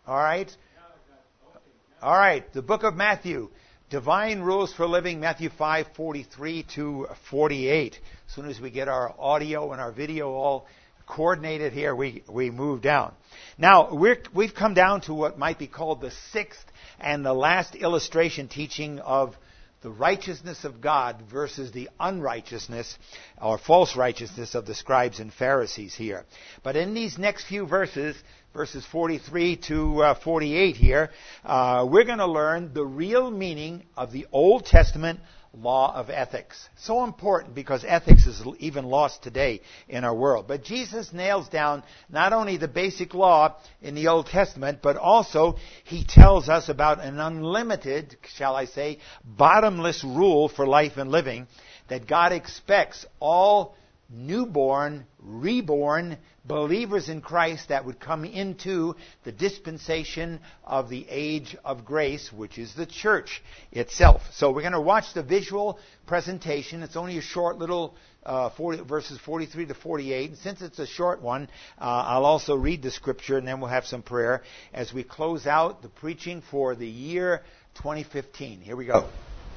All right? All right, the book of Matthew. Divine Rules for Living, Matthew 5:43 to 48. As soon as we get our audio and our video all coordinated here, we move down. Now, we've come down to what might be called the sixth and the last illustration teaching of the righteousness of God versus the unrighteousness or false righteousness of the scribes and Pharisees here. But in these next few verses 43 to 48 here, we're going to learn the real meaning of the Old Testament law of ethics. So important because ethics is even lost today in our world. But Jesus nails down not only the basic law in the Old Testament, but also he tells us about an unlimited, shall I say, bottomless rule for life and living that God expects all newborn, reborn believers in Christ that would come into the dispensation of the age of grace, which is the church itself. So we're going to watch the visual presentation. It's only a short little verses 43 to 48. And since it's a short one, I'll also read the scripture and then we'll have some prayer as we close out the preaching for the year 2015. Here we go.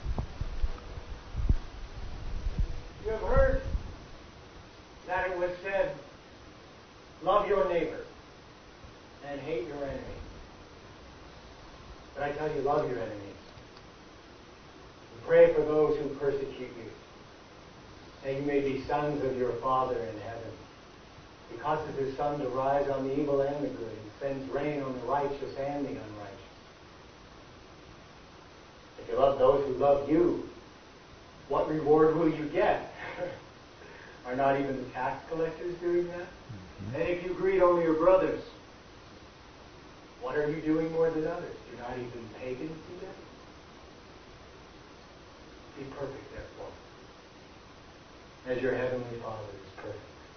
You have heard that it was said, love your neighbor and hate your enemy. But I tell you, love your enemies. And pray for those who persecute you, that you may be sons of your Father in heaven. He causes his sun to rise on the evil and the good. He sends rain on the righteous and the unrighteous. If you love those who love you, what reward will you get? Are not even the tax collectors doing that? Mm-hmm. And if you greet only your brothers, what are you doing more than others? Do not even pagans do that? Be perfect, therefore, as your heavenly Father is perfect.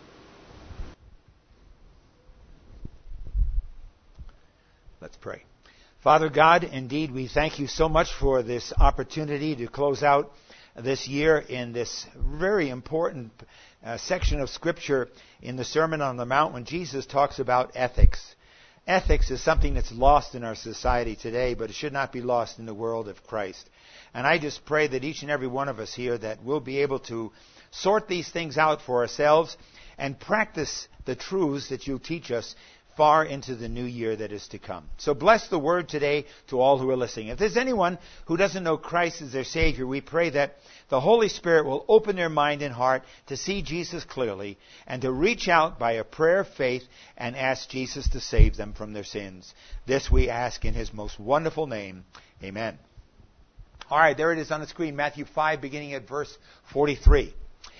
Let's pray. Father God, indeed, we thank you so much for this opportunity to close out this year in this very important section of Scripture in the Sermon on the Mount when Jesus talks about ethics. Ethics is something that's lost in our society today, but it should not be lost in the world of Christ. And I just pray that each and every one of us here that we'll be able to sort these things out for ourselves and practice the truths that you teach us far into the new year that is to come. So bless the word today to all who are listening. If there's anyone who doesn't know Christ as their Savior, we pray that the Holy Spirit will open their mind and heart to see Jesus clearly and to reach out by a prayer of faith and ask Jesus to save them from their sins. This we ask in his most wonderful name. Amen. All right, there it is on the screen, Matthew 5, beginning at verse 43.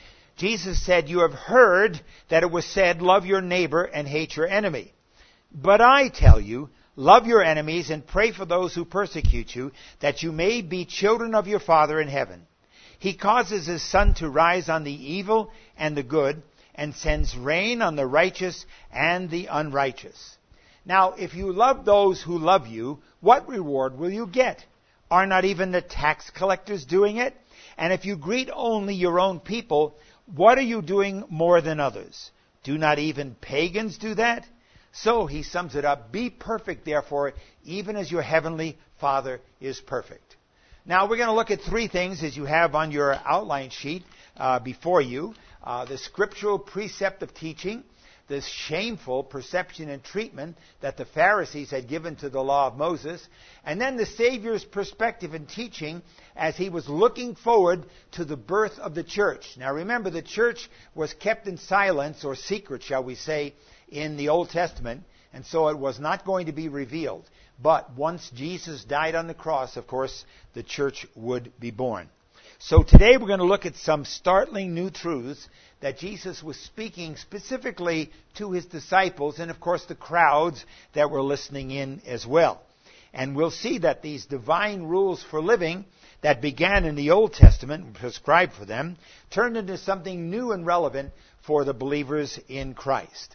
Jesus said, "You have heard that it was said, love your neighbor and hate your enemy. But I tell you, love your enemies and pray for those who persecute you, that you may be children of your Father in heaven. He causes his sun to rise on the evil and the good, and sends rain on the righteous and the unrighteous. Now, if you love those who love you, what reward will you get? Are not even the tax collectors doing it? And if you greet only your own people, what are you doing more than others? Do not even pagans do that? So he sums it up, be perfect, therefore, even as your heavenly Father is perfect." Now we're going to look at three things as you have on your outline sheet before you. The scriptural precept of teaching, this shameful perception and treatment that the Pharisees had given to the law of Moses, and then the Savior's perspective and teaching as he was looking forward to the birth of the church. Now remember, the church was kept in silence or secret, shall we say, in the Old Testament, and so it was not going to be revealed. But once Jesus died on the cross, of course, the church would be born. So today we're going to look at some startling new truths that Jesus was speaking specifically to his disciples and, of course, the crowds that were listening in as well. And we'll see that these divine rules for living that began in the Old Testament and prescribed for them turned into something new and relevant for the believers in Christ.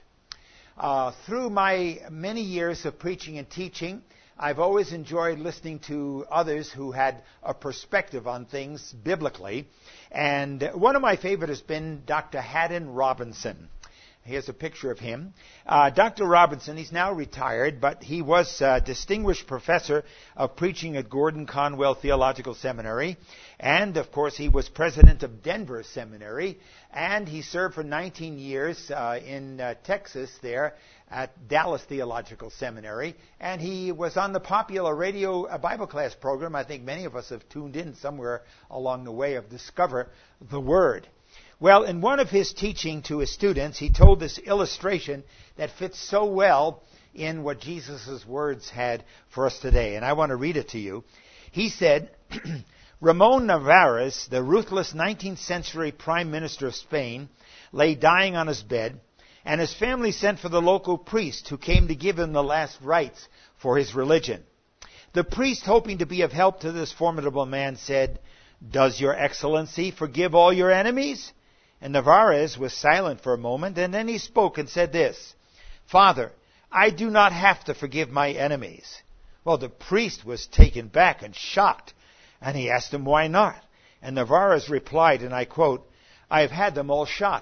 Through my many years of preaching and teaching, I've always enjoyed listening to others who had a perspective on things biblically. And one of my favorites has been Dr. Haddon Robinson. Here's a picture of him. Dr. Robinson, he's now retired, but he was a distinguished professor of preaching at Gordon Conwell Theological Seminary. And, of course, he was president of Denver Seminary. And he served for 19 years in Texas there at Dallas Theological Seminary. And he was on the popular radio Bible class program. I think many of us have tuned in somewhere along the way of Discover the Word. Well, in one of his teaching to his students, he told this illustration that fits so well in what Jesus' words had for us today. And I want to read it to you. He said, Ramon Narvaez, the ruthless 19th century prime minister of Spain, lay dying on his bed, and his family sent for the local priest who came to give him the last rites for his religion. The priest, hoping to be of help to this formidable man, said, "Does your excellency forgive all your enemies?" And Narvaez was silent for a moment, and then he spoke and said this, "Father, I do not have to forgive my enemies." Well, the priest was taken back and shocked, and he asked him why not. And Narvaez replied, and I quote, "I have had them all shot."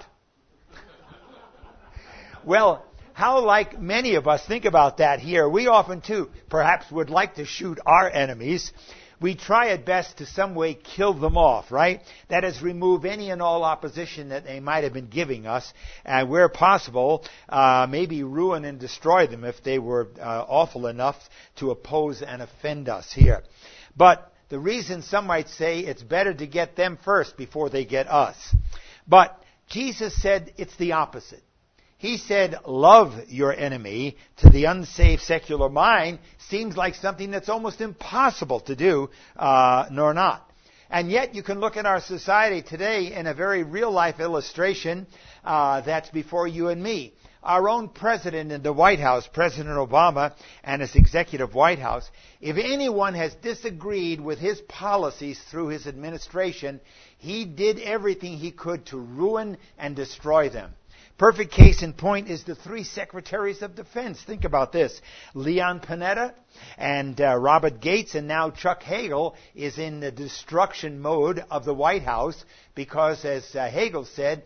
Well, how like many of us think about that here. We often too perhaps would like to shoot our enemies. We try at best to some way kill them off, right? That is, remove any and all opposition that they might have been giving us, and where possible, maybe ruin and destroy them if they were awful enough to oppose and offend us here. But the reason some might say it's better to get them first before they get us. But Jesus said it's the opposite. He said, love your enemy. To the unsaved secular mind, seems like something that's almost impossible to do, nor not. And yet you can look at our society today in a very real-life illustration that's before you and me. Our own president in the White House, President Obama, and his executive White House, if anyone has disagreed with his policies through his administration, he did everything he could to ruin and destroy them. Perfect case in point is the three secretaries of defense. Think about this. Leon Panetta and Robert Gates, and now Chuck Hagel is in the destruction mode of the White House because, as Hagel said,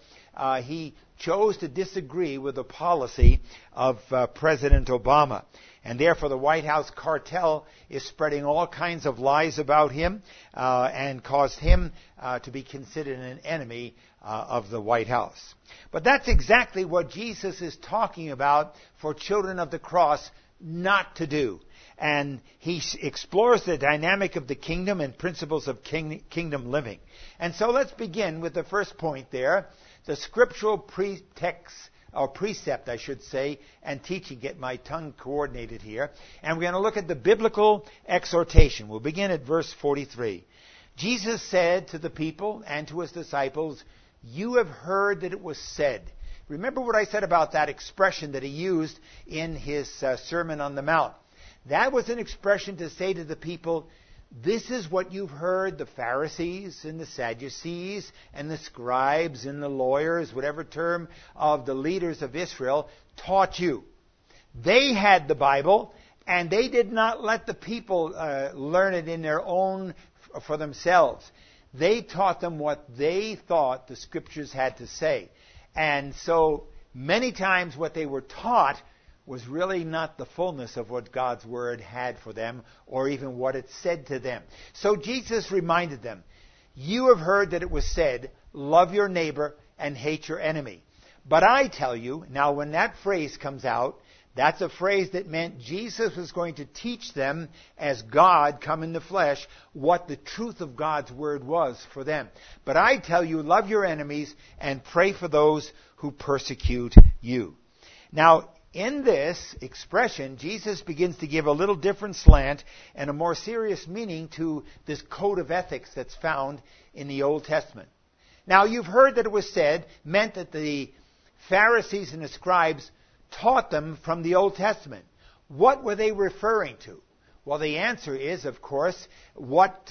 he chose to disagree with the policy of President Obama. And therefore the White House cartel is spreading all kinds of lies about him and caused him to be considered an enemy of the White House. But that's exactly what Jesus is talking about for children of the cross not to do. And he explores the dynamic of the kingdom and principles of kingdom living. And so let's begin with the first point there, the scriptural pretext, or precept, I should say, and teaching. Get my tongue coordinated here. And we're going to look at the biblical exhortation. We'll begin at verse 43. Jesus said to the people and to his disciples, "You have heard that it was said." Remember what I said about that expression that he used in his Sermon on the Mount. That was an expression to say to the people, this is what you've heard the Pharisees and the Sadducees and the scribes and the lawyers, whatever term of the leaders of Israel, taught you. They had the Bible, and they did not let the people learn it in their own for themselves. They taught them what they thought the Scriptures had to say. And so many times what they were taught was really not the fullness of what God's Word had for them, or even what it said to them. So Jesus reminded them, you have heard that it was said, love your neighbor and hate your enemy. But I tell you, now when that phrase comes out, that's a phrase that meant Jesus was going to teach them, as God come in the flesh, what the truth of God's Word was for them. But I tell you, love your enemies and pray for those who persecute you. Now, in this expression, Jesus begins to give a little different slant and a more serious meaning to this code of ethics that's found in the Old Testament. Now, you've heard that it was said, meant that the Pharisees and the scribes taught them from the Old Testament. What were they referring to? Well, the answer is, of course, what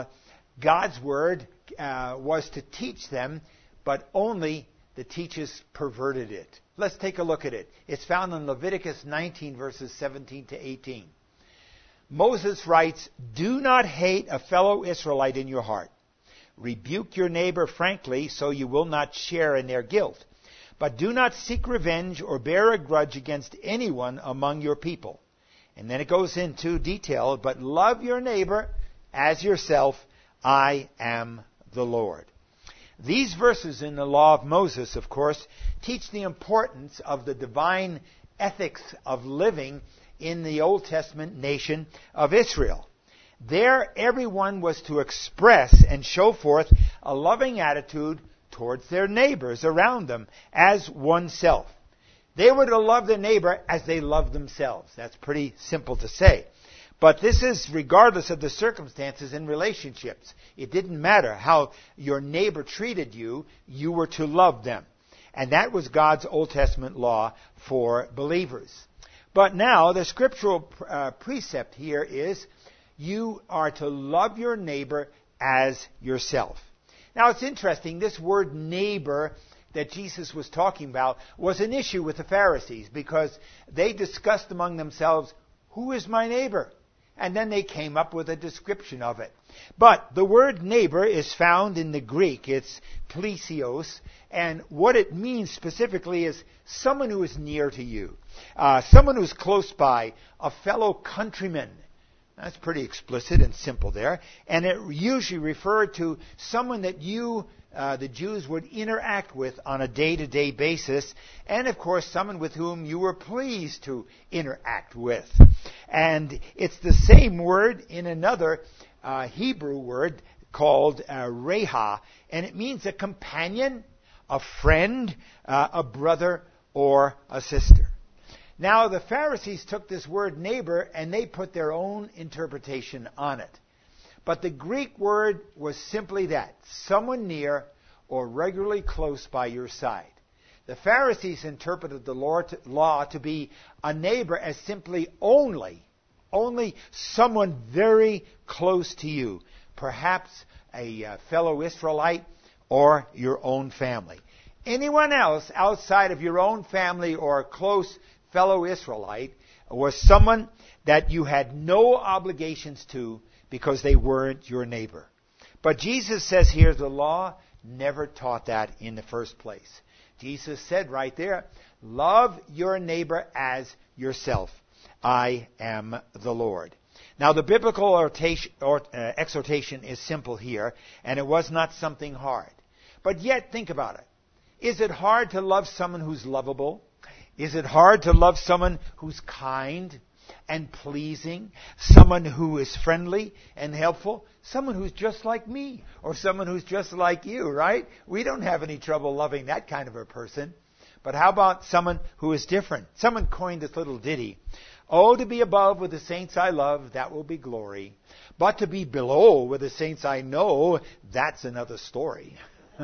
God's Word was to teach them, but only the teachers perverted it. Let's take a look at it. It's found in Leviticus 19, verses 17 to 18. Moses writes, "Do not hate a fellow Israelite in your heart. Rebuke your neighbor frankly, so you will not share in their guilt. But do not seek revenge or bear a grudge against anyone among your people. And then it goes into detail, but love your neighbor as yourself. I am the Lord. These verses in the law of Moses, of course, teach the importance of the divine ethics of living in the Old Testament nation of Israel. There, everyone was to express and show forth a loving attitude towards their neighbors around them as oneself. They were to love their neighbor as they loved themselves. That's pretty simple to say. But this is regardless of the circumstances in relationships. It didn't matter how your neighbor treated you, you were to love them. And that was God's Old Testament law for believers. But now the scriptural precept here is you are to love your neighbor as yourself. Now it's interesting, this word neighbor that Jesus was talking about was an issue with the Pharisees because they discussed among themselves, who is my neighbor? And then they came up with a description of it. But the word neighbor is found in the Greek. It's plesios. And what it means specifically is someone who is near to you. Someone who's close by. A fellow countryman. That's pretty explicit and simple there. And it usually referred to someone that you, the Jews, would interact with on a day-to-day basis. And, of course, someone with whom you were pleased to interact with. And it's the same word in another Hebrew word called reha. And it means a companion, a friend, a brother, or a sister. Now, the Pharisees took this word neighbor and they put their own interpretation on it. But the Greek word was simply that, someone near or regularly close by your side. The Pharisees interpreted the law to be a neighbor as simply only someone very close to you, perhaps a fellow Israelite or your own family. Anyone else outside of your own family or a close fellow Israelite was someone that you had no obligations to because they weren't your neighbor. But Jesus says here the law never taught that in the first place. Jesus said right there, love your neighbor as yourself. I am the Lord. Now the biblical exhortation is simple here, and it was not something hard. But yet, think about it. Is it hard to love someone who's lovable? Is it hard to love someone who's kind and pleasing? Someone who is friendly and helpful? Someone who's just like me or someone who's just like you, right? We don't have any trouble loving that kind of a person. But how about someone who is different? Someone coined this little ditty. Oh, to be above with the saints I love, that will be glory. But to be below with the saints I know, that's another story.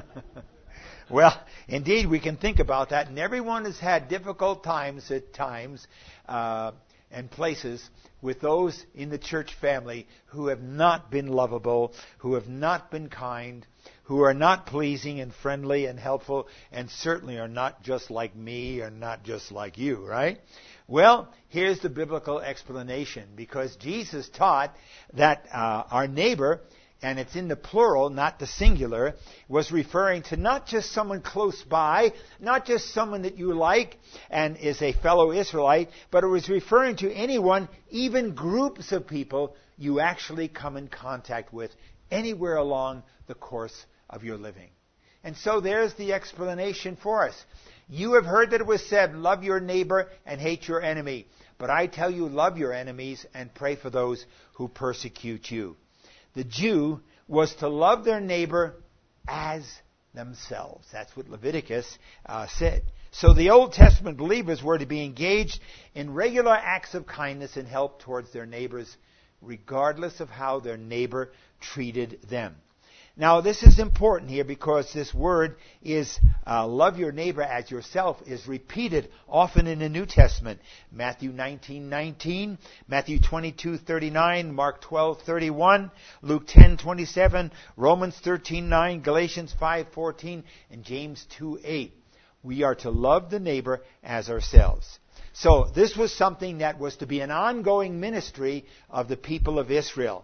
Well, indeed, we can think about that, and everyone has had difficult times at times and places with those in the church family who have not been lovable, who have not been kind, who are not pleasing and friendly and helpful, and certainly are not just like me or not just like you, right? Well, here's the biblical explanation, because Jesus taught that our neighbor, and it's in the plural, not the singular, was referring to not just someone close by, not just someone that you like and is a fellow Israelite, but it was referring to anyone, even groups of people, you actually come in contact with anywhere along the course of your living. And so there's the explanation for us. You have heard that it was said, love your neighbor and hate your enemy. But I tell you, love your enemies and pray for those who persecute you. The Jew was to love their neighbor as themselves. That's what Leviticus said. So the Old Testament believers were to be engaged in regular acts of kindness and help towards their neighbors, regardless of how their neighbor treated them. Now, this is important here because this word is love your neighbor as yourself is repeated often in the New Testament. Matthew 19:19, Matthew 22:39, Mark 12:31, Luke 10:27, Romans 13:9, Galatians 5:14, and James 2:8. We are to love the neighbor as ourselves. So this was something that was to be an ongoing ministry of the people of Israel.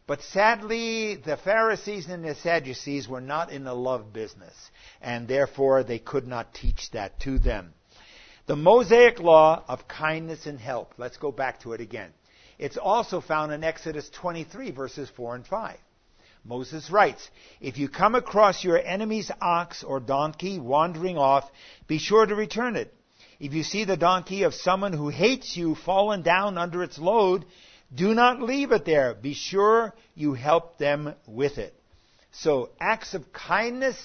But sadly, the Pharisees and the Sadducees were not in the love business, and therefore they could not teach that to them. The Mosaic law of kindness and help. Let's go back to it again. It's also found in Exodus 23, verses 4 and 5. Moses writes, "If you come across your enemy's ox or donkey wandering off, be sure to return it. If you see the donkey of someone who hates you fallen down under its load, do not leave it there. Be sure you help them with it." So, acts of kindness,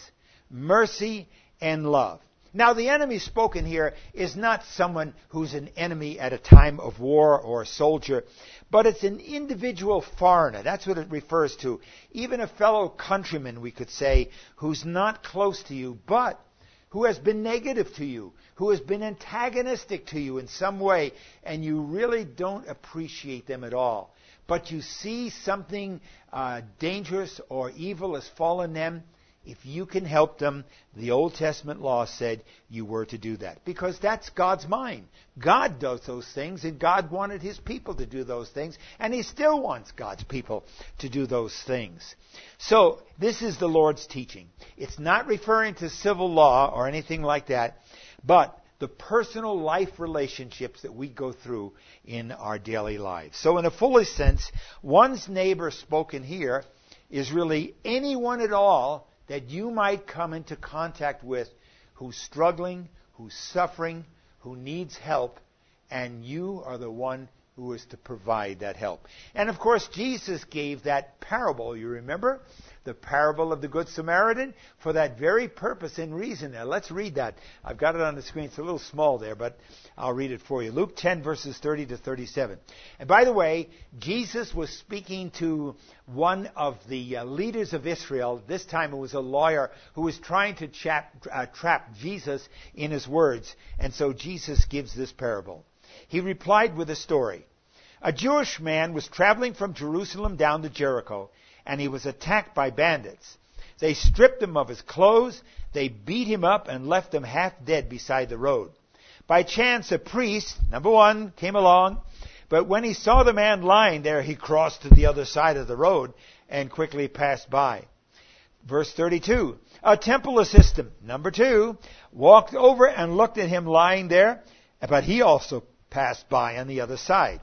mercy, and love. Now, the enemy spoken here is not someone who's an enemy at a time of war or a soldier, but it's an individual foreigner. That's what it refers to. Even a fellow countryman, we could say, who's not close to you, but who has been negative to you, who has been antagonistic to you in some way, and you really don't appreciate them at all. But you see something dangerous or evil has fallen them. If you can help them, the Old Testament law said you were to do that. Because that's God's mind. God does those things, and God wanted His people to do those things, and He still wants God's people to do those things. So, this is the Lord's teaching. It's not referring to civil law or anything like that, but the personal life relationships that we go through in our daily lives. So, in a fullest sense, one's neighbor spoken here is really anyone at all that you might come into contact with who's struggling, who's suffering, who needs help, and you are the one who is to provide that help. And of course, Jesus gave that parable, you remember? The parable of the Good Samaritan, for that very purpose and reason. Now, let's read that. I've got it on the screen. It's a little small there, but I'll read it for you. Luke 10, verses 30 to 37. And by the way, Jesus was speaking to one of the leaders of Israel. This time it was a lawyer who was trying to trap Jesus in his words. And so Jesus gives this parable. He replied with a story. A Jewish man was traveling from Jerusalem down to Jericho, and he was attacked by bandits. They stripped him of his clothes, they beat him up, and left him half dead beside the road. By chance, a priest, number one, came along, but when he saw the man lying there, he crossed to the other side of the road and quickly passed by. Verse 32, a temple assistant, number two, walked over and looked at him lying there, but he also passed by on the other side.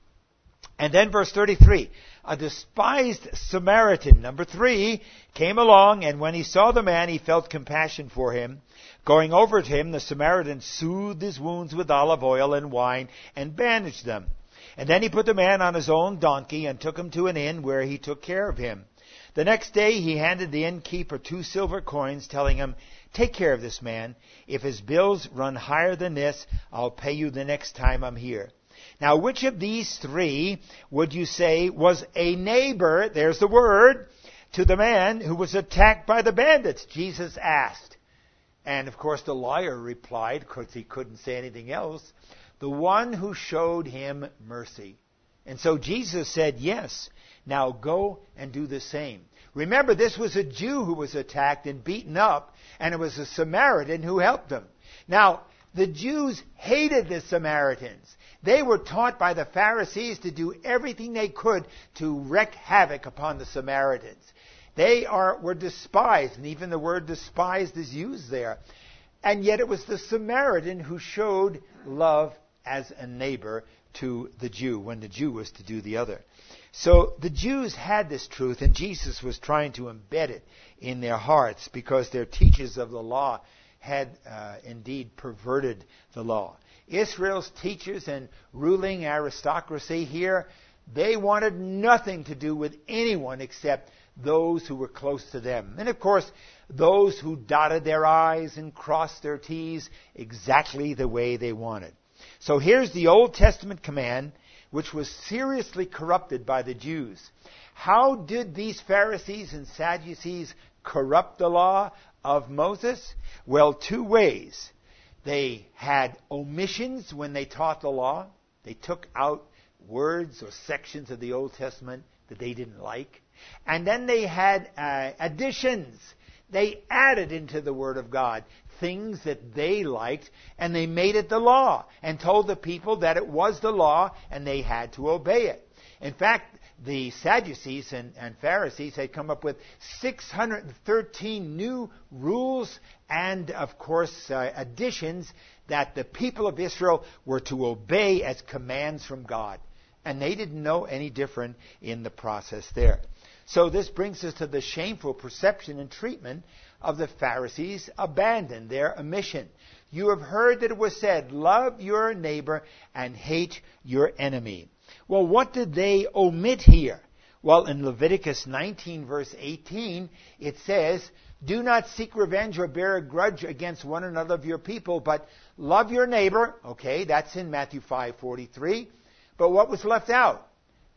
And then verse 33, a despised Samaritan, number three, came along, and when he saw the man, he felt compassion for him. Going over to him, the Samaritan soothed his wounds with olive oil and wine and bandaged them. And then he put the man on his own donkey and took him to an inn where he took care of him. The next day he handed the innkeeper 2 silver coins, telling him, "Take care of this man. If his bills run higher than this, I'll pay you the next time I'm here." Now, which of these three would you say was a neighbor, there's the word, to the man who was attacked by the bandits? Jesus asked. And, of course, the lawyer replied, because he couldn't say anything else, the one who showed him mercy. And so Jesus said, yes, now go and do the same. Remember, this was a Jew who was attacked and beaten up, and it was a Samaritan who helped him. Now, the Jews hated the Samaritans. They were taught by the Pharisees to do everything they could to wreak havoc upon the Samaritans. They were despised, and even the word despised is used there. And yet it was the Samaritan who showed love as a neighbor to the Jew, when the Jew was to do the other. So the Jews had this truth, and Jesus was trying to embed it in their hearts, because their teachers of the law had indeed perverted the law. Israel's teachers and ruling aristocracy here, they wanted nothing to do with anyone except those who were close to them. And of course, those who dotted their I's and crossed their T's exactly the way they wanted. So here's the Old Testament command, which was seriously corrupted by the Jews. How did these Pharisees and Sadducees corrupt the law of Moses? Well, 2 ways. They had omissions when they taught the law. They took out words or sections of the Old Testament that they didn't like. And then they had additions. They added into the Word of God things that they liked, and they made it the law and told the people that it was the law and they had to obey it. In fact, the Sadducees and Pharisees had come up with 613 new rules and, of course, additions that the people of Israel were to obey as commands from God. And they didn't know any different in the process there. So this brings us to the shameful perception and treatment of the Pharisees abandoned their mission. You have heard that it was said, love your neighbor and hate your enemy. Well, what did they omit here? Well, in Leviticus 19, verse 18, it says, do not seek revenge or bear a grudge against one another of your people, but love your neighbor. Okay, that's in Matthew 5:43. But what was left out?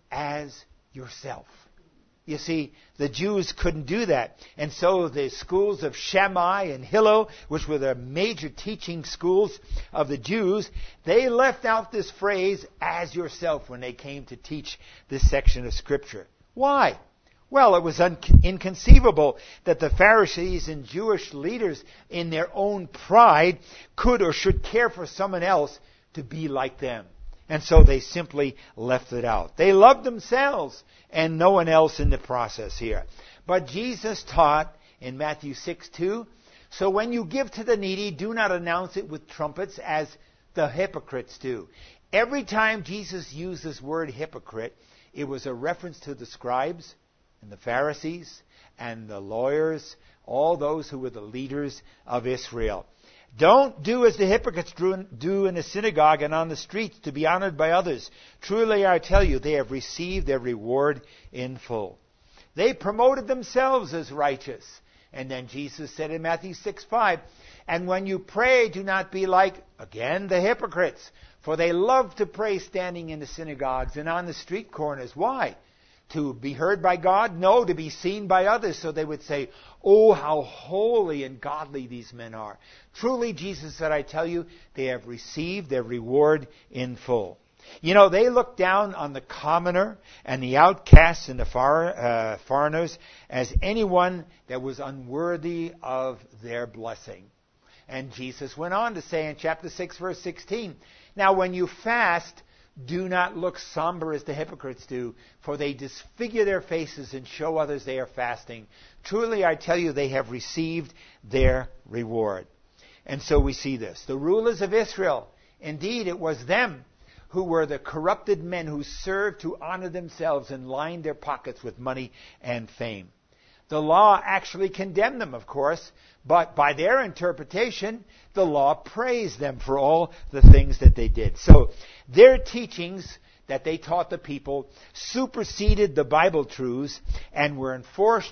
As yourself. You see, the Jews couldn't do that. And so the schools of Shammai and Hillel, which were the major teaching schools of the Jews, they left out this phrase, as yourself, when they came to teach this section of Scripture. Why? Well, it was inconceivable that the Pharisees and Jewish leaders, in their own pride, could or should care for someone else to be like them. And so they simply left it out. They loved themselves and no one else in the process here. But Jesus taught in Matthew 6:2, so when you give to the needy, do not announce it with trumpets as the hypocrites do. Every time Jesus used this word hypocrite, it was a reference to the scribes and the Pharisees and the lawyers, all those who were the leaders of Israel. Don't do as the hypocrites do in the synagogue and on the streets to be honored by others. Truly I tell you, they have received their reward in full. They promoted themselves as righteous. And then Jesus said in Matthew 6:5, and when you pray, do not be like, again, the hypocrites, for they love to pray standing in the synagogues and on the street corners. Why? To be heard by God? No, to be seen by others. So they would say, oh, how holy and godly these men are. Truly, Jesus said, I tell you, they have received their reward in full. You know, they looked down on the commoner and the outcasts and the foreigners as anyone that was unworthy of their blessing. And Jesus went on to say in chapter 6, verse 16, now when you fast, do not look somber as the hypocrites do, for they disfigure their faces and show others they are fasting. Truly, I tell you, they have received their reward. And so we see this. The rulers of Israel, indeed, it was them who were the corrupted men who served to honor themselves and lined their pockets with money and fame. The law actually condemned them, of course, but by their interpretation, the law praised them for all the things that they did. So their teachings that they taught the people superseded the Bible truths and were enforced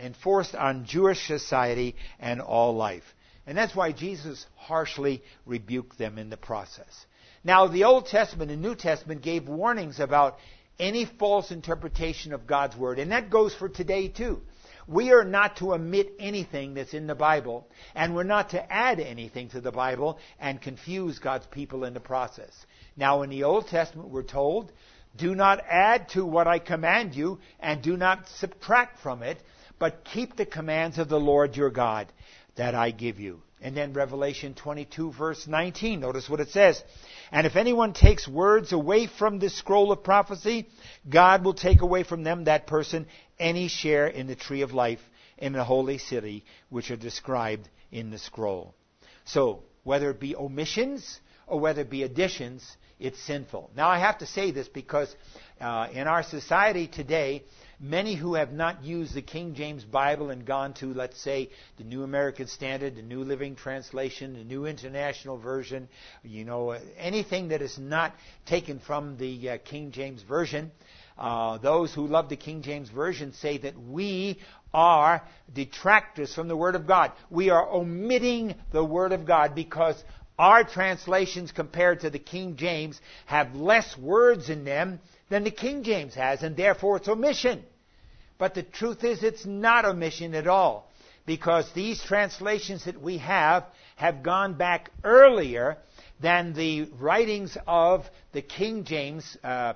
on Jewish society and all life. And that's why Jesus harshly rebuked them in the process. Now, the Old Testament and New Testament gave warnings about any false interpretation of God's Word, and that goes for today too. We are not to omit anything that's in the Bible, and we're not to add anything to the Bible and confuse God's people in the process. Now, in the Old Testament, we're told, do not add to what I command you, and do not subtract from it, but keep the commands of the Lord your God that I give you. And then Revelation 22, verse 19, notice what it says. And if anyone takes words away from this scroll of prophecy, God will take away from them, that person, any share in the tree of life in the holy city, which are described in the scroll. So, whether it be omissions or whether it be additions, it's sinful. Now, I have to say this because in our society today, many who have not used the King James Bible and gone to, let's say, the New American Standard, the New Living Translation, the New International Version, anything that is not taken from the King James Version, those who love the King James Version say that we are detractors from the Word of God. We are omitting the Word of God because our translations compared to the King James have less words in them than the King James has, and therefore it's omission. But the truth is it's not omission at all, because these translations that we have gone back earlier than the writings of the King James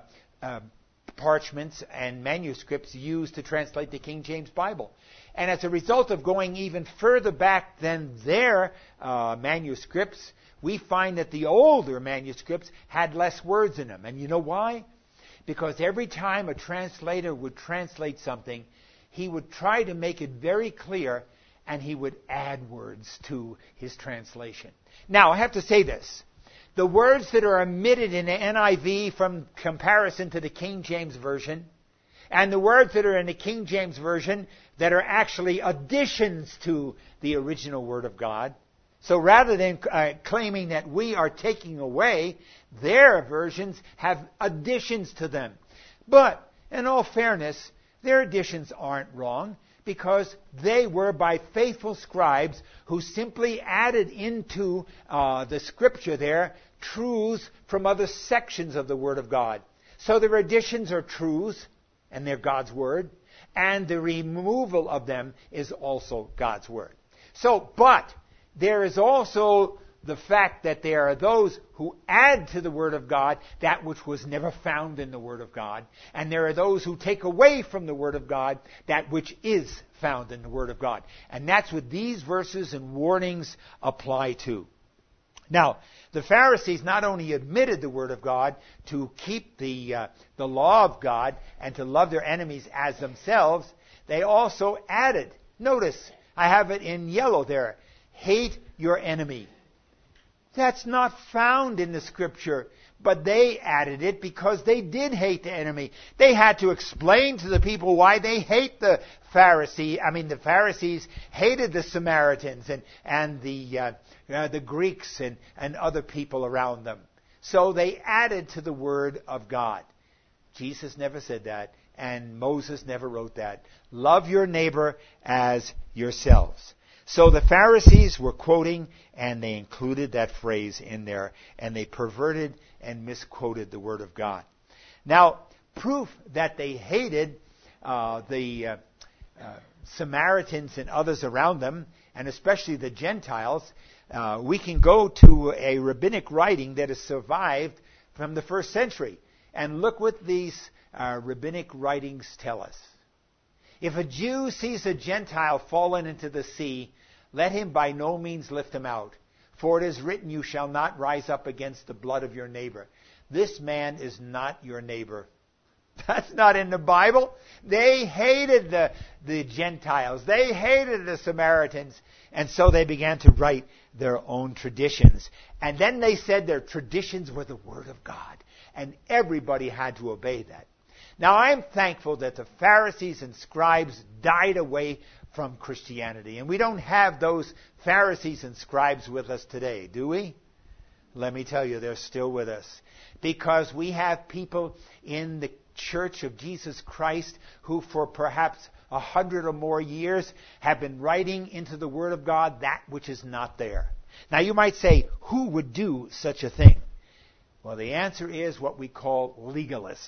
parchments and manuscripts used to translate the King James Bible. And as a result of going even further back than their manuscripts, we find that the older manuscripts had less words in them. And you know why? because every time a translator would translate something, he would try to make it very clear, and he would add words to his translation. Now, I have to say this. The words that are omitted in the NIV from comparison to the King James Version, and the words that are in the King James Version that are actually additions to the original Word of God. So rather than claiming that we are taking away, their versions have additions to them. But, in all fairness, their additions aren't wrong, because they were by faithful scribes who simply added into the Scripture there truths from other sections of the Word of God. So their additions are truths, and they're God's Word, and the removal of them is also God's Word. So, but there is also the fact that there are those who add to the Word of God that which was never found in the Word of God. And there are those who take away from the Word of God that which is found in the Word of God. And that's what these verses and warnings apply to. Now, the Pharisees not only admitted the Word of God to keep the law of God and to love their enemies as themselves, they also added, notice, I have it in yellow there, hate your enemy. That's not found in the Scripture, but they added it because they did hate the enemy. They had to explain to the people why they hate the Pharisees. The Pharisees hated the Samaritans and the Greeks and other people around them. So they added to the Word of God. Jesus never said that, and Moses never wrote that. Love your neighbor as yourselves. So the Pharisees were quoting, and they included that phrase in there, and they perverted and misquoted the Word of God. Now, proof that they hated the Samaritans and others around them, and especially the Gentiles, we can go to a rabbinic writing that has survived from the first century. And look what these rabbinic writings tell us. If a Jew sees a Gentile fallen into the sea, let him by no means lift him out. For it is written, you shall not rise up against the blood of your neighbor. This man is not your neighbor. That's not in the Bible. They hated the Gentiles. They hated the Samaritans. And so they began to write their own traditions. And then they said their traditions were the Word of God. And everybody had to obey that. Now, I'm thankful that the Pharisees and scribes died away from Christianity. And we don't have those Pharisees and scribes with us today, do we? Let me tell you, they're still with us. Because we have people in the Church of Jesus Christ who for perhaps 100 or more years have been writing into the Word of God that which is not there. Now, you might say, who would do such a thing? Well, the answer is what we call legalists.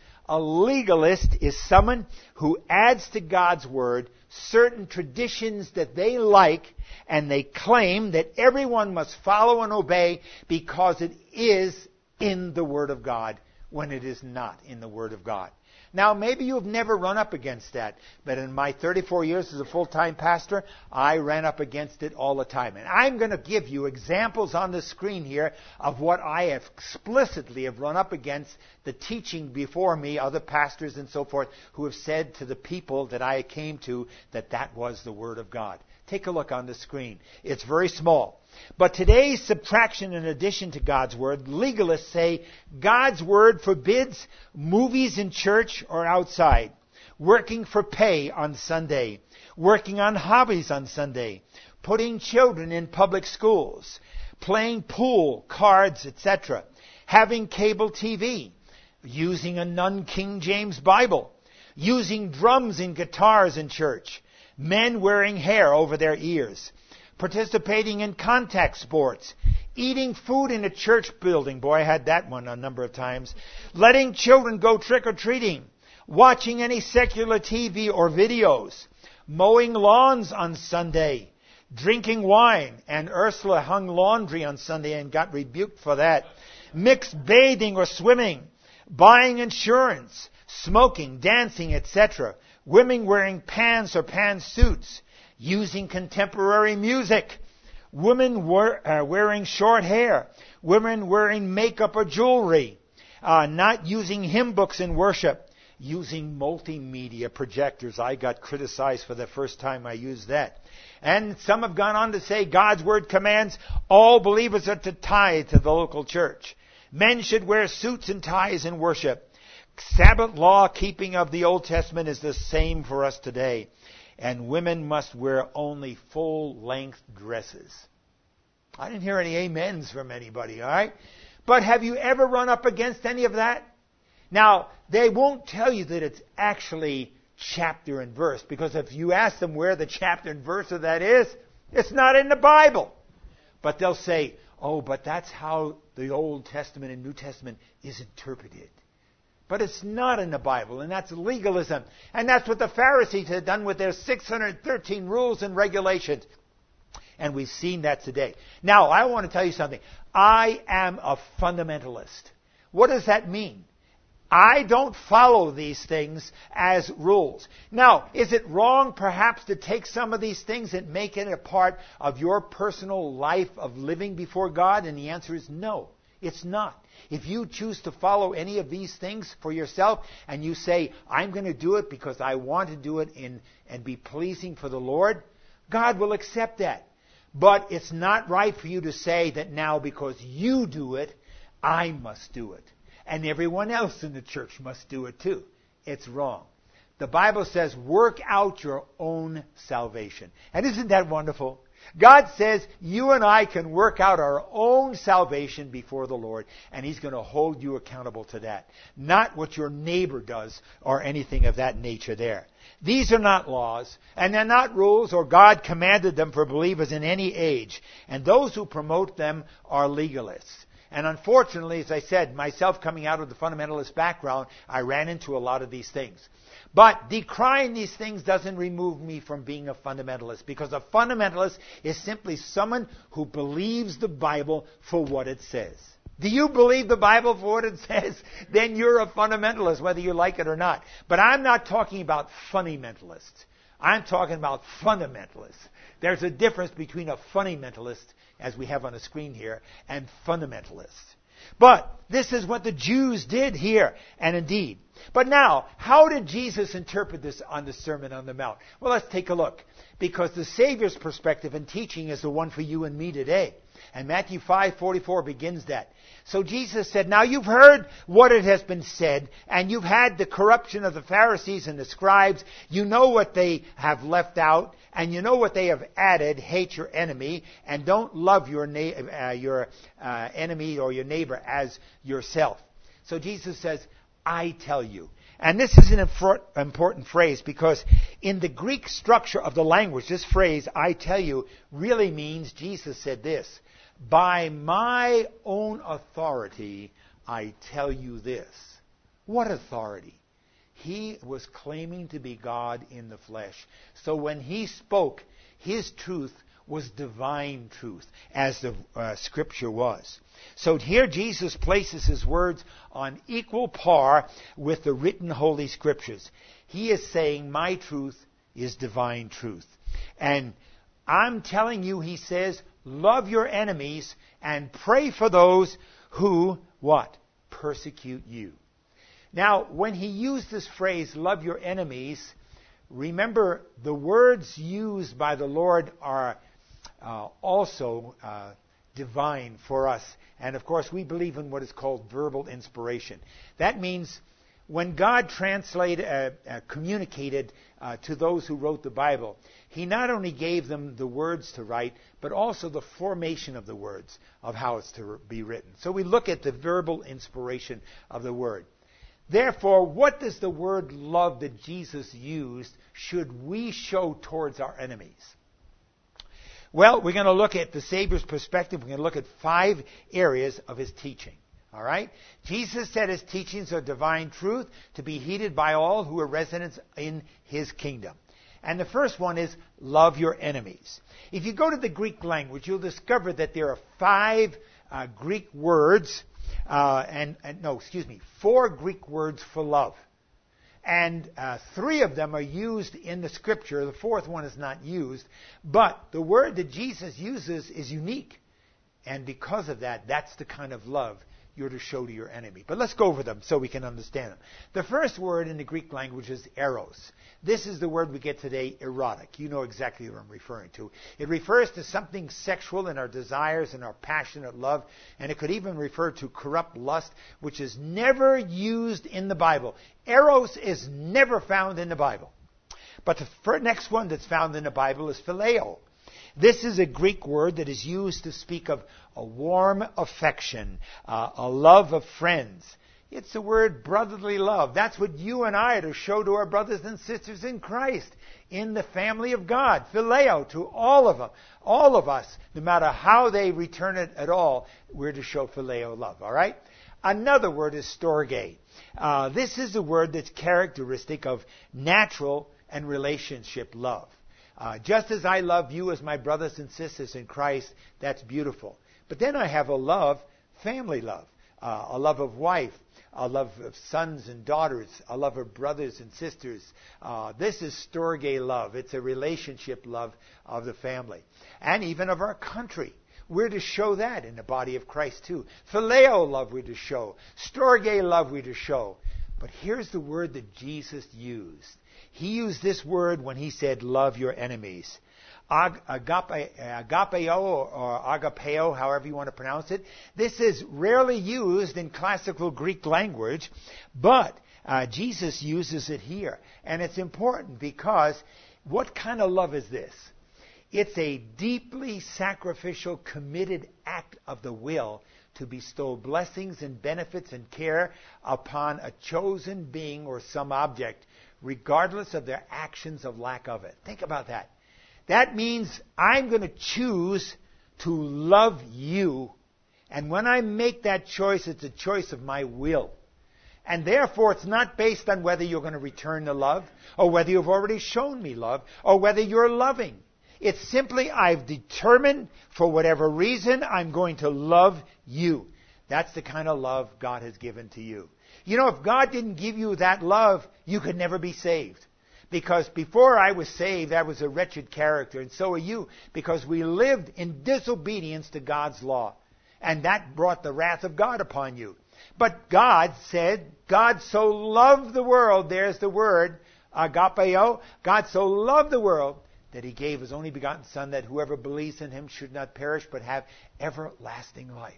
A legalist is someone who adds to God's Word certain traditions that they like, and they claim that everyone must follow and obey because it is in the Word of God when it is not in the Word of God. Now, maybe you've never run up against that, but in my 34 years as a full-time pastor, I ran up against it all the time. And I'm going to give you examples on the screen here of what I have explicitly have run up against the teaching before me, other pastors and so forth, who have said to the people that I came to that that was the Word of God. Take a look on the screen. It's very small. But today's subtraction and addition to God's Word, legalists say God's Word forbids movies in church or outside, working for pay on Sunday, working on hobbies on Sunday, putting children in public schools, playing pool, cards, etc., having cable TV, using a non-King James Bible, using drums and guitars in church, men wearing hair over their ears, participating in contact sports, eating food in a church building. Boy, I had that one a number of times. Letting children go trick-or-treating, watching any secular TV or videos, mowing lawns on Sunday, drinking wine, and Ursula hung laundry on Sunday and got rebuked for that, mixed bathing or swimming, buying insurance, smoking, dancing, etc., women wearing pants or pantsuits, using contemporary music, women wearing short hair, women wearing makeup or jewelry, not using hymn books in worship, using multimedia projectors. I got criticized for the first time I used that. And some have gone on to say God's Word commands all believers are to tithe to the local church. Men should wear suits and ties in worship. Sabbath law keeping of the Old Testament is the same for us today. And women must wear only full-length dresses. I didn't hear any amens from anybody, all right? But have you ever run up against any of that? Now, they won't tell you that it's actually chapter and verse, because if you ask them where the chapter and verse of that is, it's not in the Bible. But they'll say, oh, but that's how the Old Testament and New Testament is interpreted. But it's not in the Bible, and that's legalism. And that's what the Pharisees had done with their 613 rules and regulations. And we've seen that today. Now, I want to tell you something. I am a fundamentalist. What does that mean? I don't follow these things as rules. Now, is it wrong perhaps to take some of these things and make it a part of your personal life of living before God? And the answer is no, it's not. If you choose to follow any of these things for yourself and you say, I'm going to do it because I want to do it and be pleasing for the Lord, God will accept that. But it's not right for you to say that now because you do it, I must do it. And everyone else in the church must do it too. It's wrong. The Bible says, work out your own salvation. And isn't that wonderful? God says you and I can work out our own salvation before the Lord, and He's going to hold you accountable to that. Not what your neighbor does or anything of that nature there. These are not laws, and they're not rules, or God commanded them for believers in any age. And those who promote them are legalists. And unfortunately, as I said, myself coming out of the fundamentalist background, I ran into a lot of these things. But decrying these things doesn't remove me from being a fundamentalist, because a fundamentalist is simply someone who believes the Bible for what it says. Do you believe the Bible for what it says? Then you're a fundamentalist, whether you like it or not. But I'm not talking about fundamentalists. I'm talking about fundamentalists. There's a difference between a fundamentalist, as we have on the screen here, and fundamentalists. But this is what the Jews did here, and indeed. But now, how did Jesus interpret this on the Sermon on the Mount? Well, let's take a look. Because the Savior's perspective and teaching is the one for you and me today. And Matthew 5:44 begins that. So Jesus said, now you've heard what it has been said, and you've had the corruption of the Pharisees and the scribes. You know what they have left out, and you know what they have added: hate your enemy, and don't love your enemy or your neighbor as yourself. So Jesus says, I tell you. And this is an important phrase, because in the Greek structure of the language, this phrase, I tell you, really means, Jesus said this, by my own authority, I tell you this. What authority? He was claiming to be God in the flesh. So when he spoke, his truth was divine truth, as the Scripture was. So here Jesus places his words on equal par with the written Holy Scriptures. He is saying, my truth is divine truth. And I'm telling you, he says, love your enemies and pray for those who, what? Persecute you. Now, when he used this phrase, love your enemies, remember the words used by the Lord are also divine for us. And of course, we believe in what is called verbal inspiration. That means when God communicated to those who wrote the Bible, he not only gave them the words to write, but also the formation of the words of how it's to be written. So we look at the verbal inspiration of the word. Therefore, what does the word love that Jesus used should we show towards our enemies? Well, we're going to look at the Savior's perspective. We're going to look at 5 areas of his teaching. All right? Jesus said his teachings are divine truth to be heeded by all who are residents in his kingdom. And the first one is love your enemies. If you go to the Greek language, you'll discover that there are 5 Greek words, 4 Greek words for love. And 3 of them are used in the Scripture. The 4th one is not used. But the word that Jesus uses is unique. And because of that, that's the kind of love you're to show to your enemy. But let's go over them so we can understand them. The first word in the Greek language is eros. This is the word we get today, erotic. You know exactly what I'm referring to. It refers to something sexual in our desires and our passionate love, and it could even refer to corrupt lust, which is never used in the Bible. Eros is never found in the Bible. But the next one that's found in the Bible is phileo. This is a Greek word that is used to speak of a warm affection, a love of friends. It's the word brotherly love. That's what you and I are to show to our brothers and sisters in Christ, in the family of God. Phileo, to all of them, all of us, no matter how they return it at all, we're to show phileo love, all right? Another word is storge. This is a word that's characteristic of natural and relationship love. Just as I love you as my brothers and sisters in Christ, that's beautiful. But then I have a love, family love, a love of wife, a love of sons and daughters, a love of brothers and sisters. This is storge love. It's a relationship love of the family. And even of our country. We're to show that in the body of Christ too. Phileo love we're to show. Storge love we're to show. But here's the word that Jesus used. He used this word when he said, love your enemies. Agapeo or agapeo, however you want to pronounce it. This is rarely used in classical Greek language, but Jesus uses it here. And it's important because what kind of love is this? It's a deeply sacrificial, committed act of the will to bestow blessings and benefits and care upon a chosen being or some object, regardless of their actions of lack of it. Think about that. That means I'm going to choose to love you, and when I make that choice, it's a choice of my will. And therefore, it's not based on whether you're going to return the love, or whether you've already shown me love, or whether you're loving. It's simply I've determined, for whatever reason, I'm going to love you. That's the kind of love God has given to you. You know, if God didn't give you that love, you could never be saved. Because before I was saved, I was a wretched character, and so are you, because we lived in disobedience to God's law. And that brought the wrath of God upon you. But God said, God so loved the world, there's the word, agapeo, God so loved the world, that he gave his only begotten Son, that whoever believes in him should not perish, but have everlasting life.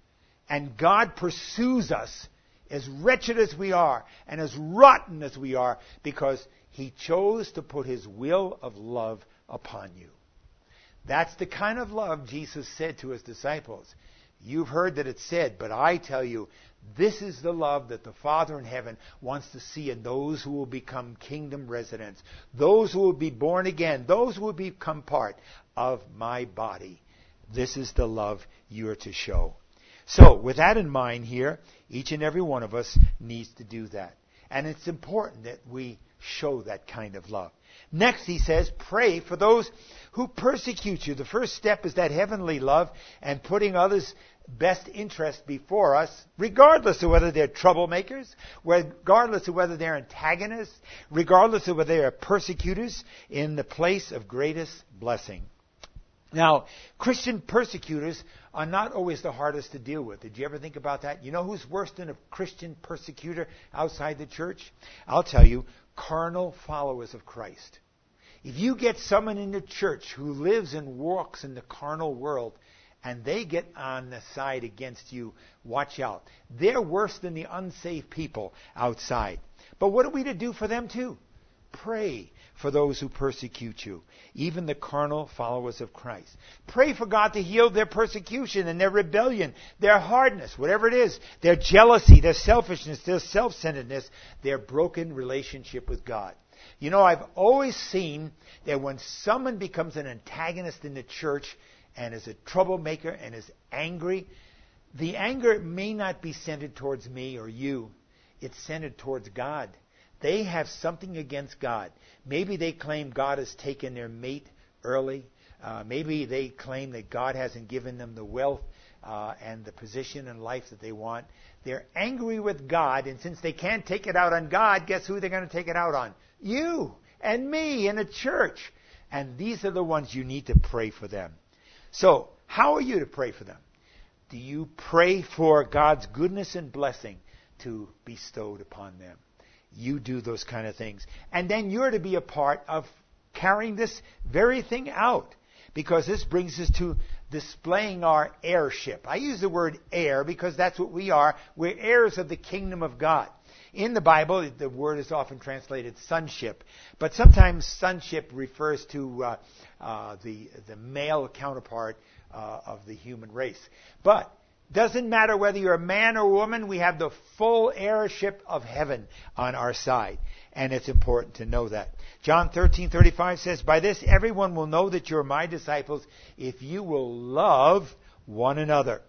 And God pursues us, as wretched as we are, and as rotten as we are, because he chose to put his will of love upon you. That's the kind of love Jesus said to his disciples. You've heard that it said, but I tell you, this is the love that the Father in heaven wants to see in those who will become kingdom residents, those who will be born again, those who will become part of my body. This is the love you are to show. So, with that in mind here, each and every one of us needs to do that. And it's important that we show that kind of love. Next, he says, pray for those who persecute you. The first step is that heavenly love and putting others' best interest before us, regardless of whether they're troublemakers, regardless of whether they're antagonists, regardless of whether they are persecutors, in the place of greatest blessing. Now, Christian persecutors are not always the hardest to deal with. Did you ever think about that? You know who's worse than a Christian persecutor outside the church? I'll tell you, carnal followers of Christ. If you get someone in the church who lives and walks in the carnal world, and they get on the side against you, watch out. They're worse than the unsaved people outside. But what are we to do for them too? Pray for those who persecute you, even the carnal followers of Christ. Pray for God to heal their persecution and their rebellion, their hardness, whatever it is, their jealousy, their selfishness, their self-centeredness, their broken relationship with God. You know, I've always seen that when someone becomes an antagonist in the church and is a troublemaker and is angry, the anger may not be centered towards me or you. It's centered towards God. They have something against God. Maybe they claim God has taken their mate early. Maybe they claim that God hasn't given them the wealth and the position in life that they want. They're angry with God, and since they can't take it out on God, guess who they're going to take it out on? You and me and the church. And these are the ones you need to pray for them. So, how are you to pray for them? do you pray for God's goodness and blessing to be bestowed upon them? You do those kind of things. And then you're to be a part of carrying this very thing out. Because this brings us to displaying our heirship. I use the word heir because that's what we are. We're heirs of the kingdom of God. In the Bible, the word is often translated sonship. But sometimes sonship refers to the male counterpart of the human race. But doesn't matter whether you're a man or a woman, we have the full heirship of heaven on our side. And it's important to know that. John 13:35 says, "By this everyone will know that you're my disciples if you will love one another."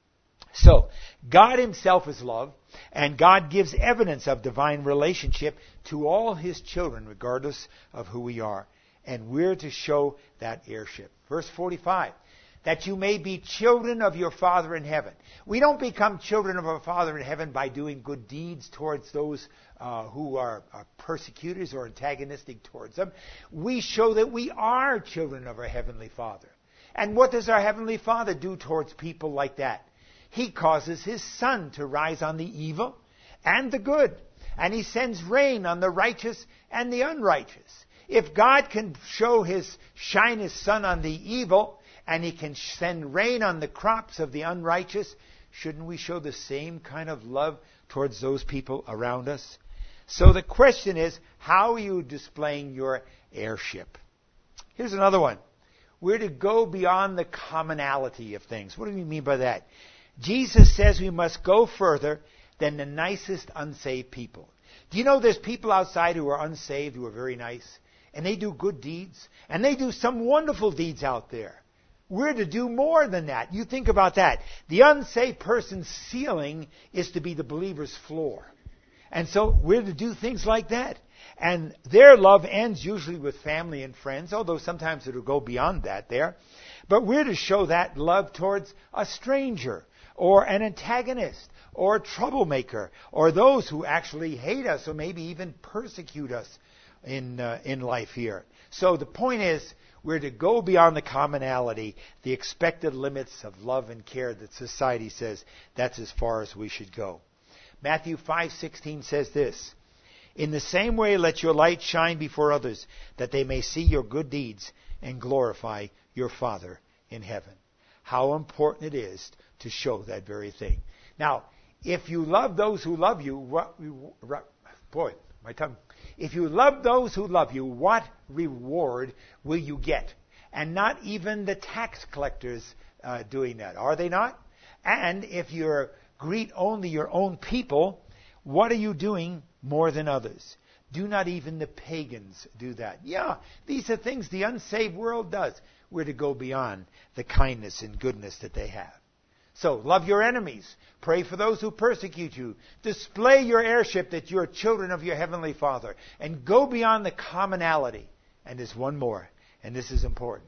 So, God himself is love, and God gives evidence of divine relationship to all his children, regardless of who we are. And we're to show that heirship. Verse 45, that you may be children of your Father in heaven. We don't become children of our Father in heaven by doing good deeds towards those who are persecutors or antagonistic towards them. We show that we are children of our Heavenly Father. And what does our Heavenly Father do towards people like that? He causes his sun to rise on the evil and the good. And he sends rain on the righteous and the unrighteous. If God can shine his sun on the evil, and he can send rain on the crops of the unrighteous, shouldn't we show the same kind of love towards those people around us? So the question is, how are you displaying your heirship? Here's another one. We're to go beyond the commonality of things. What do we mean by that? Jesus says we must go further than the nicest unsaved people. Do you know there's people outside who are unsaved who are very nice? And they do good deeds. And they do some wonderful deeds out there. We're to do more than that. You think about that. The unsaved person's ceiling is to be the believer's floor. And so we're to do things like that. And their love ends usually with family and friends, although sometimes it'll go beyond that there. But we're to show that love towards a stranger, or an antagonist, or a troublemaker, or those who actually hate us, or maybe even persecute us in life here. So the point is, we're to go beyond the commonality, the expected limits of love and care that society says that's as far as we should go. Matthew 5:16 says this, "In the same way let your light shine before others, that they may see your good deeds and glorify your Father in heaven." How important it is to show that very thing. Now, if you love those who love you, if you love those who love you, what reward will you get? And not even the tax collectors doing that, are they not? And if you greet only your own people, what are you doing more than others? Do not even the pagans do that? Yeah, these are things the unsaved world does. We're to go beyond the kindness and goodness that they have. So, love your enemies. Pray for those who persecute you. Display your heirship that you're children of your Heavenly Father. And go beyond the commonality. And there's one more, and this is important.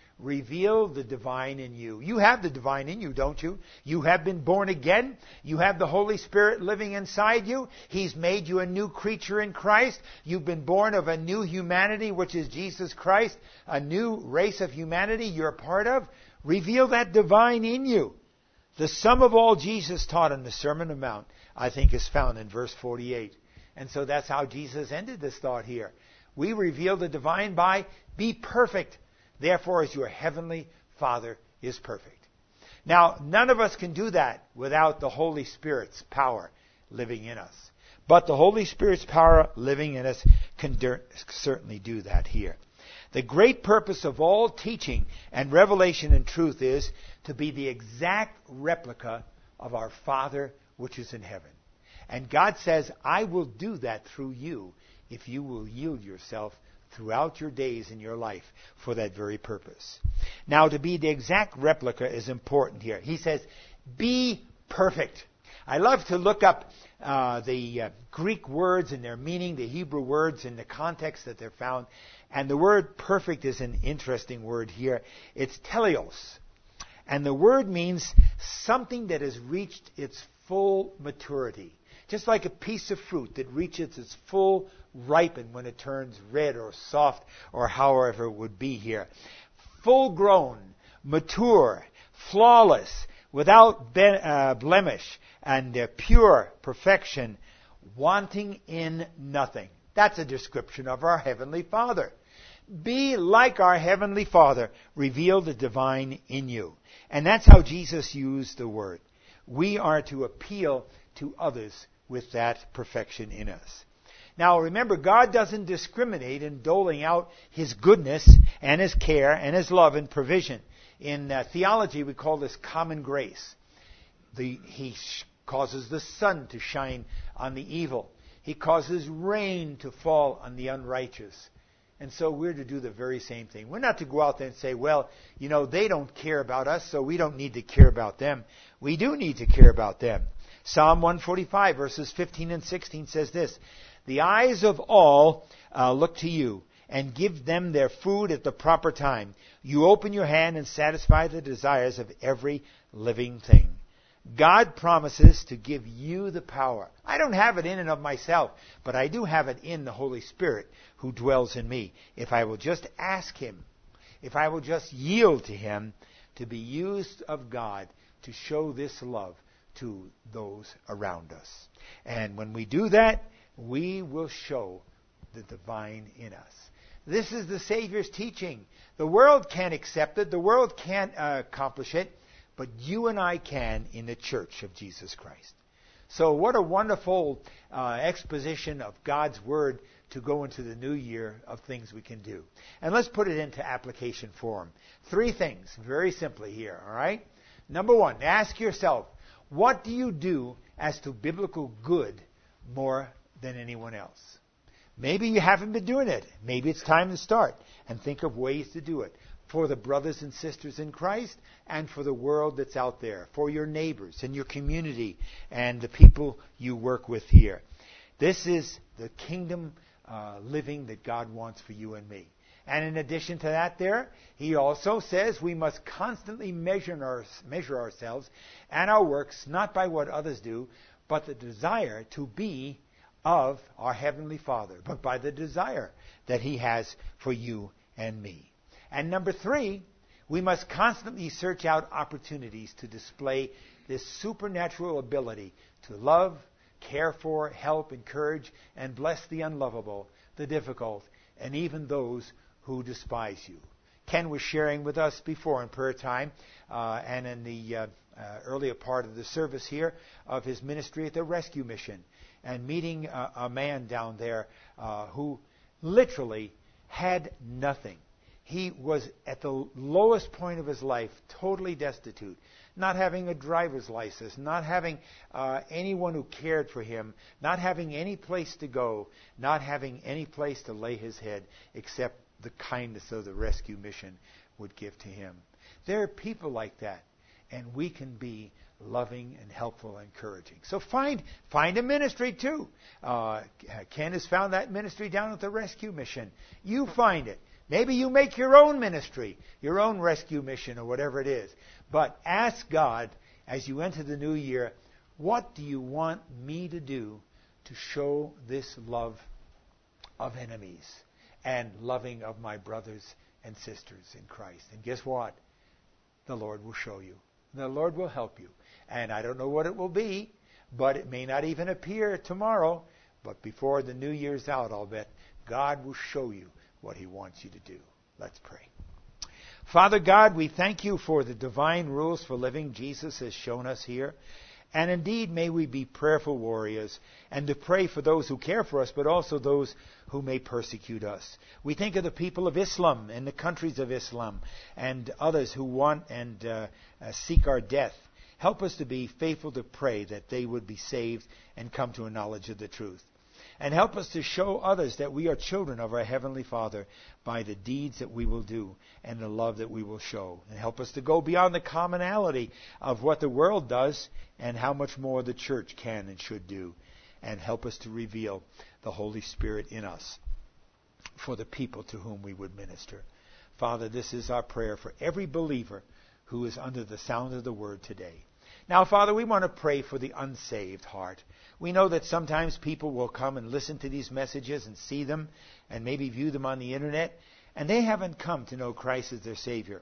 Reveal the divine in you. You have the divine in you, don't you? You have been born again. You have the Holy Spirit living inside you. He's made you a new creature in Christ. You've been born of a new humanity, which is Jesus Christ. A new race of humanity you're a part of. Reveal that divine in you. The sum of all Jesus taught in the Sermon on the Mount, I think, is found in verse 48. And so that's how Jesus ended this thought here. We reveal the divine by, be perfect, therefore as your heavenly Father is perfect. Now, none of us can do that without the Holy Spirit's power living in us. But the Holy Spirit's power living in us can certainly do that here. The great purpose of all teaching and revelation and truth is to be the exact replica of our Father which is in heaven. And God says, I will do that through you if you will yield yourself throughout your days in your life for that very purpose. Now, to be the exact replica is important here. He says, be perfect. I love to look up the Greek words and their meaning, the Hebrew words in the context that they're found. And the word perfect is an interesting word here. It's teleos. And the word means something that has reached its full maturity. Just like a piece of fruit that reaches its full ripen when it turns red or soft or however it would be here. Full grown, mature, flawless, without blemish and pure perfection, wanting in nothing. That's a description of our Heavenly Father. Be like our Heavenly Father, reveal the divine in you. And that's how Jesus used the word. We are to appeal to others with that perfection in us. Now remember, God doesn't discriminate in doling out His goodness and His care and His love and provision. In theology, we call this common grace. He causes the sun to shine on the evil. He causes rain to fall on the unrighteous. And so we're to do the very same thing. We're not to go out there and say, well, they don't care about us, so we don't need to care about them. We do need to care about them. Psalm 145, verses 15 and 16 says this, the eyes of all look to you, and give them their food at the proper time. You open your hand and satisfy the desires of every living thing. God promises to give you the power. I don't have it in and of myself, but I do have it in the Holy Spirit who dwells in me. If I will just ask Him, if I will just yield to Him to be used of God to show this love to those around us. And when we do that, we will show the divine in us. This is the Savior's teaching. The world can't accept it. The world can't accomplish it. But you and I can in the Church of Jesus Christ. So what a wonderful exposition of God's Word to go into the new year of things we can do. And let's put it into application form. 3 things, very simply here, all right? Number 1, ask yourself, what do you do as to biblical good more than anyone else? Maybe you haven't been doing it. Maybe it's time to start and think of ways to do it. For the brothers and sisters in Christ and for the world that's out there, for your neighbors and your community and the people you work with here. This is the kingdom living that God wants for you and me. And in addition to that He also says we must constantly measure ourselves and our works, not by what others do, but the desire to be of our Heavenly Father, but by the desire that He has for you and me. And number 3, we must constantly search out opportunities to display this supernatural ability to love, care for, help, encourage, and bless the unlovable, the difficult, and even those who despise you. Ken was sharing with us before in prayer time and in the earlier part of the service here of his ministry at the rescue mission and meeting a man down there who literally had nothing. He was at the lowest point of his life, totally destitute, not having a driver's license, not having anyone who cared for him, not having any place to go, not having any place to lay his head except the kindness of the rescue mission would give to him. There are people like that, and we can be loving and helpful and encouraging. So find a ministry too. Ken has found that ministry down at the rescue mission. You find it. Maybe you make your own ministry, your own rescue mission or whatever it is. But ask God as you enter the new year, what do you want me to do to show this love of enemies and loving of my brothers and sisters in Christ? And guess what? The Lord will show you. The Lord will help you. And I don't know what it will be, but it may not even appear tomorrow. But before the new year's out, I'll bet God will show you what He wants you to do. Let's pray. Father God, we thank You for the divine rules for living Jesus has shown us here. And indeed, may we be prayerful warriors and to pray for those who care for us, but also those who may persecute us. We think of the people of Islam and the countries of Islam and others who want and seek our death. Help us to be faithful to pray that they would be saved and come to a knowledge of the truth. And help us to show others that we are children of our Heavenly Father by the deeds that we will do and the love that we will show. And help us to go beyond the commonality of what the world does and how much more the church can and should do. And help us to reveal the Holy Spirit in us for the people to whom we would minister. Father, this is our prayer for every believer who is under the sound of the word today. Now, Father, we want to pray for the unsaved heart. We know that sometimes people will come and listen to these messages and see them and maybe view them on the internet, and they haven't come to know Christ as their Savior.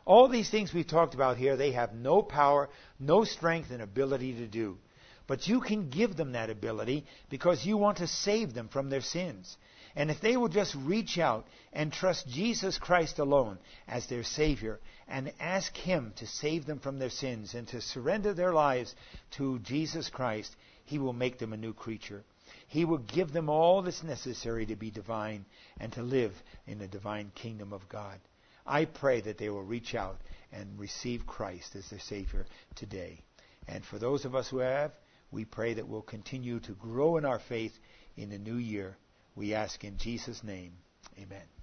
All these things we've talked about here, they have no power, no strength and ability to do. But you can give them that ability because you want to save them from their sins. And if they will just reach out and trust Jesus Christ alone as their Savior and ask Him to save them from their sins and to surrender their lives to Jesus Christ, He will make them a new creature. He will give them all that's necessary to be divine and to live in the divine kingdom of God. I pray that they will reach out and receive Christ as their Savior today. And for those of us who have, we pray that we'll continue to grow in our faith in the new year. We ask in Jesus' name. Amen.